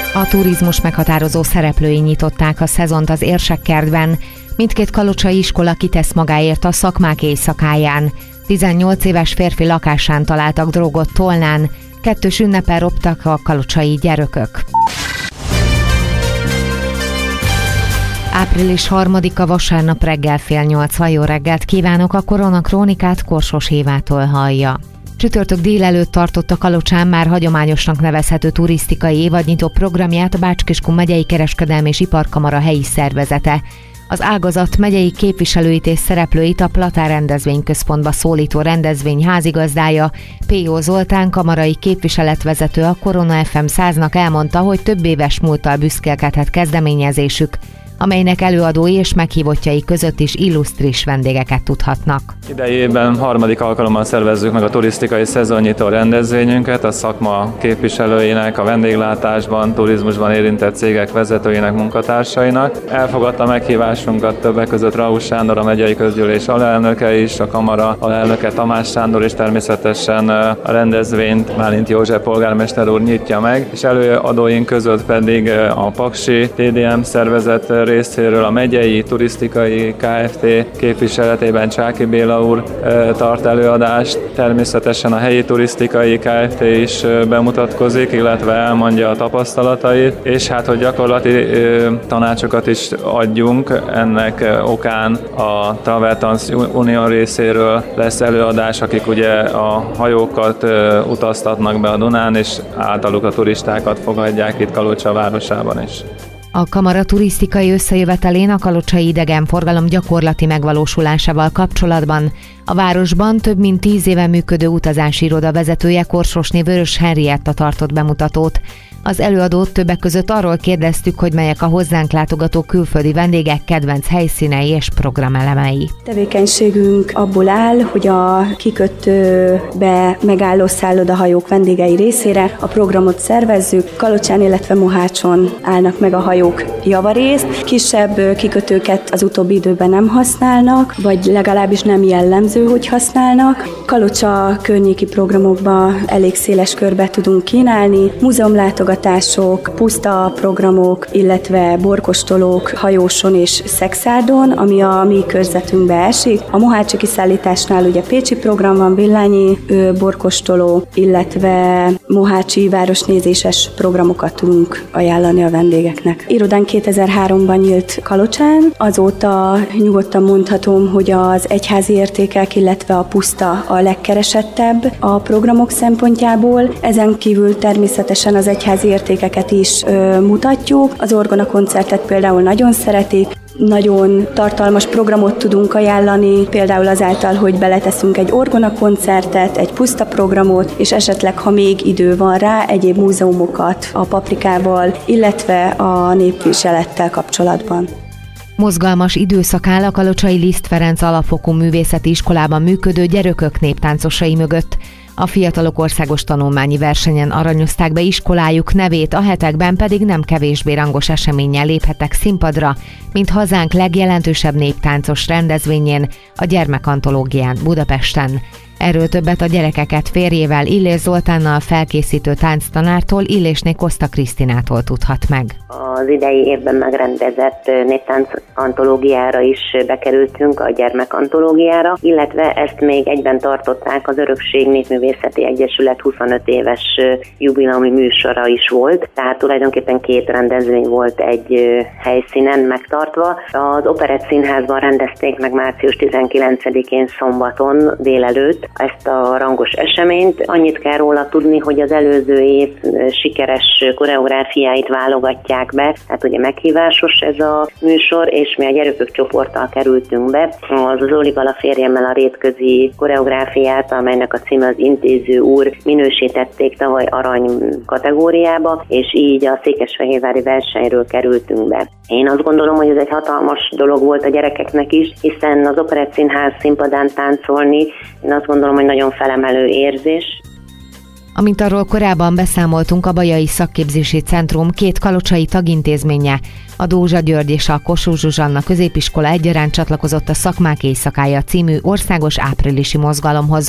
A turizmus meghatározó szereplői nyitották a szezont az Érsekkertben. Mindkét kalocsai iskola kitesz magáért a szakmák éjszakáján. 18 éves férfi lakásán találtak drogot Tolnán, kettős ünnepen roptak a kalocsai gyerökök. Április 3-a vasárnap reggel 7:30. Jó reggelt kívánok, a Koronakrónikát Korsos Évától hallja. Csütörtök délelőtt tartott a Kalocsán már hagyományosnak nevezhető turisztikai évadnyitó programját a Bács-Kiskun megyei kereskedelmi és iparkamara helyi szervezete. Az ágazat megyei képviselőit és szereplőit a Platán rendezvényközpontba szólító rendezvény házigazdája, P.O. Zoltán kamarai képviseletvezető a Korona FM 100-nak elmondta, hogy több éves múlttal büszkélkedhet kezdeményezésük, amelynek előadói és meghívottjai között is illusztris vendégeket tudhatnak. Idei évben harmadik alkalommal szervezzük meg a turisztikai szezonnyitó rendezvényünket a szakma képviselőinek, a vendéglátásban, turizmusban érintett cégek vezetőinek, munkatársainak. Elfogadta meghívásunkat többek között Rausz Sándor, a megyei közgyűlés alelnöke is, a kamara alelnöke Tamás Sándor, és természetesen a rendezvényt Bálint József polgármester úr nyitja meg, és előadóink között pedig a Paksi TDM szervezet részéről a megyei turisztikai Kft. Képviseletében Csáki Béla úr tart előadást, természetesen a helyi turisztikai Kft. Is bemutatkozik, illetve elmondja a tapasztalatait, és hát, hogy gyakorlati tanácsokat is adjunk, ennek okán a Travel Trans Union részéről lesz előadás, akik ugye a hajókat utaztatnak be a Dunán, és általuk a turistákat fogadják itt Kalocsa városában is. A kamara turisztikai összejövetelén a kalocsai idegenforgalom gyakorlati megvalósulásával kapcsolatban a városban több mint 10 éve működő utazási iroda vezetője, Korsosné Vörös Henrietta tartott bemutatót. Az előadót többek között arról kérdeztük, hogy melyek a hozzánk látogató külföldi vendégek kedvenc helyszínei és programelemei. Tevékenységünk abból áll, hogy a kikötőbe megálló szállodahajók vendégei részére a programot szervezzük. Kalocsán, illetve Mohácson állnak meg a hajók javarészt. Kisebb kikötőket az utóbbi időben nem használnak, vagy legalábbis nem jellemző, hogy használnak. Kalocsa környéki programokba elég széles körbe tudunk kínálni. Múzeumlátogatások, puszta programok, illetve borkostolók hajóson és Szexárdon, ami a mi körzetünkbe esik. A mohácsi kiszállításnál ugye pécsi program van, villányi borkostoló, illetve mohácsi városnézéses programokat tudunk ajánlani a vendégeknek. Irodán 2003-ban nyílt Kalocsán, azóta nyugodtan mondhatom, hogy az egyházi értékek, illetve a puszta a legkeresettebb a programok szempontjából. Ezen kívül természetesen az egyházi értékeket is mutatjuk. Az orgona koncertet például nagyon szeretik, nagyon tartalmas programot tudunk ajánlani, például azáltal, hogy beleteszünk egy orgona koncertet, egy puszta programot, és esetleg, ha még idő van rá, egyéb múzeumokat a paprikával, illetve a népviselettel kapcsolatban. Mozgalmas időszak áll a kalocsai Liszt Ferenc alapfokú művészeti iskolában működő gyerökök néptáncosai mögött. A fiatalok országos tanulmányi versenyen aranyozták be iskolájuk nevét, a hetekben pedig nem kevésbé rangos eseménnyel léphettek színpadra, mint hazánk legjelentősebb néptáncos rendezvényén, a Gyermekantológián Budapesten. Erről többet a gyerekeket férjével, Illés Zoltánnal, felkészítő tánctanártól, Illésné Koszta Krisztinától tudhat meg. Az idei évben megrendezett néptánc antológiára is bekerültünk, a Gyermekantológiára, illetve ezt még egyben tartották, az Örökség Népművészeti Egyesület 25 éves jubileumi műsora is volt, tehát tulajdonképpen 2 rendezvény volt egy helyszínen megtartva. Az Operett Színházban rendezték meg március 19-én szombaton délelőtt ezt a rangos eseményt. Annyit kell róla tudni, hogy az előző év sikeres koreográfiáit válogatják be, tehát ugye meghívásos ez a műsor, és mi a gyerökök csoporttal kerültünk be. Az Zoli Gala férjemmel a rétközi koreográfiát, amelynek a címe az Intéző úr, minősítették tavaly arany kategóriába, és így a székesfehérvári versenyről kerültünk be. Én azt gondolom, hogy ez egy hatalmas dolog volt a gyerekeknek is, hiszen az Operett Színház színpadán táncolni, én azt gondolom, hogy nagyon felemelő érzés. Amint arról korábban beszámoltunk, a Bajai Szakképzési Centrum 2 kalocsai tagintézménye, a Dózsa György és a Kossuth Zsuzsanna középiskola egyaránt csatlakozott a Szakmák éjszakája című országos áprilisi mozgalomhoz.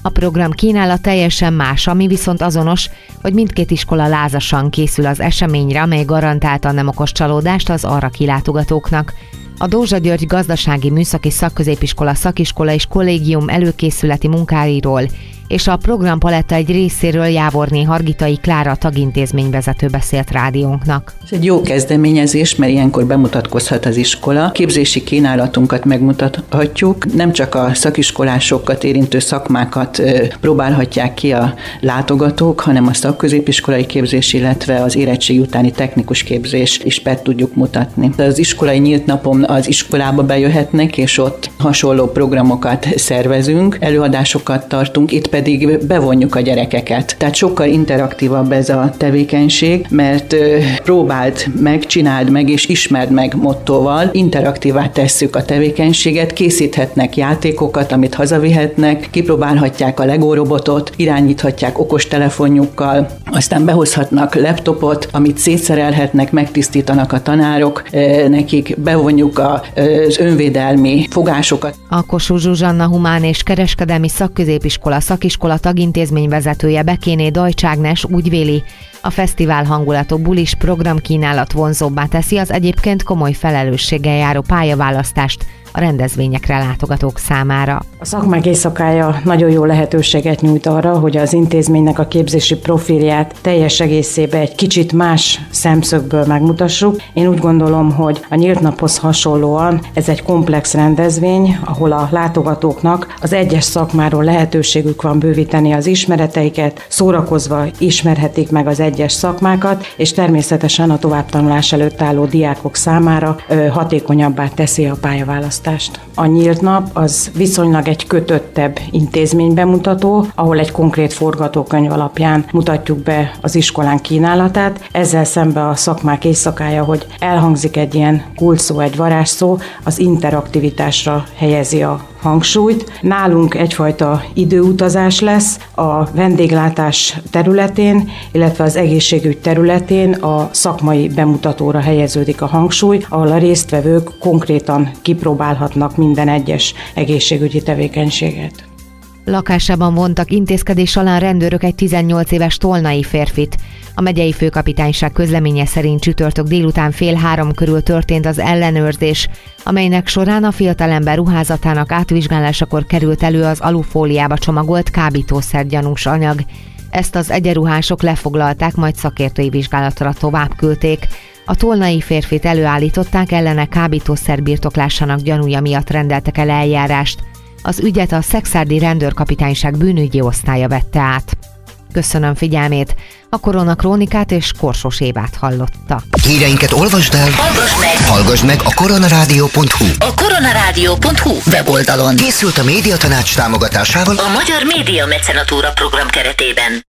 A program kínálat teljesen más, ami viszont azonos, hogy mindkét iskola lázasan készül az eseményre, amely garantáltan nem okoz csalódást az arra kilátogatóknak. A Dózsa György Gazdasági Műszaki Szakközépiskola szakiskola és kollégium előkészületi munkáiról és a programpaletta egy részéről Jávorné Hargitai Klára tagintézményvezető beszélt rádiónknak. Ez egy jó kezdeményezés, mert ilyenkor bemutatkozhat az iskola. Képzési kínálatunkat megmutathatjuk. Nem csak a szakiskolásokat érintő szakmákat próbálhatják ki a látogatók, hanem a szakközépiskolai képzés, illetve az érettség utáni technikus képzés is be tudjuk mutatni. Az iskolai nyílt napon az iskolába bejöhetnek, és ott hasonló programokat szervezünk, előadásokat tartunk, itt pedig bevonjuk a gyerekeket. Tehát sokkal interaktívabb ez a tevékenység, mert próbáld meg, csináld meg és ismerd meg mottóval, interaktívá tesszük a tevékenységet, készíthetnek játékokat, amit hazavihetnek, kipróbálhatják a Lego robotot, irányíthatják okostelefonjukkal, aztán behozhatnak laptopot, amit szétszerelhetnek, megtisztítanak a tanárok, nekik bevonjuk az önvédelmi fogásokat. A Kossuth Zsuzsanna Humán és Kereskedelmi Szakközépiskola szakiskola tagintézményvezetője Bekéné Dajcs Ágnes úgy véli, a fesztivál hangulatú bulis programkínálat vonzóbbá teszi az egyébként komoly felelősséggel járó pályaválasztást a rendezvényekre látogatók számára. A szakmák éjszakája nagyon jó lehetőséget nyújt arra, hogy az intézménynek a képzési profilját teljes egészében egy kicsit más szemszögből megmutassuk. Én úgy gondolom, hogy a nyílt naphoz hasonlóan ez egy komplex rendezvény, ahol a látogatóknak az egyes szakmáról lehetőségük van bővíteni az ismereteiket, szórakozva ismerhetik meg az egyes szakmákat, és természetesen a továbbtanulás előtt álló diákok számára hatékonyabbá teszi a pályaválasztást. A nyílt nap az viszonylag egy kötöttebb intézménybemutató, ahol egy konkrét forgatókönyv alapján mutatjuk be az iskolán kínálatát. Ezzel szemben a szakmák éjszakája, hogy elhangzik egy ilyen kulcsszó, egy varázsszó, az interaktivitásra helyezi a hangsúlyt. Nálunk egyfajta időutazás lesz a vendéglátás területén, illetve az egészségügy területén a szakmai bemutatóra helyeződik a hangsúly, ahol a résztvevők konkrétan kipróbálhatnak minden egyes egészségügyi tevékenységet. Lakásában vontak intézkedés alá rendőrök egy 18 éves tolnai férfit. A megyei főkapitányság közleménye szerint csütörtök délután 2:30 körül történt az ellenőrzés, amelynek során a fiatalember ruházatának átvizsgálásakor került elő az alufóliába csomagolt kábítószer-gyanús anyag. Ezt az egyenruhások lefoglalták, majd szakértői vizsgálatra tovább küldték. A tolnai férfit előállították, ellene kábítószer birtoklásának gyanúja miatt rendeltek el eljárást. Az ügyet a Szekszárdi Rendőrkapitányság bűnügyi osztálya vette át. Köszönöm figyelmét, a Korona Krónikát és Korsos Évát hallotta. Híreinket olvasd el, hallgass meg a koronarádió.hu. A koronarádió.hu weboldalon. Készült a Médiatanács támogatásával a Magyar Média Mecenatúra program keretében.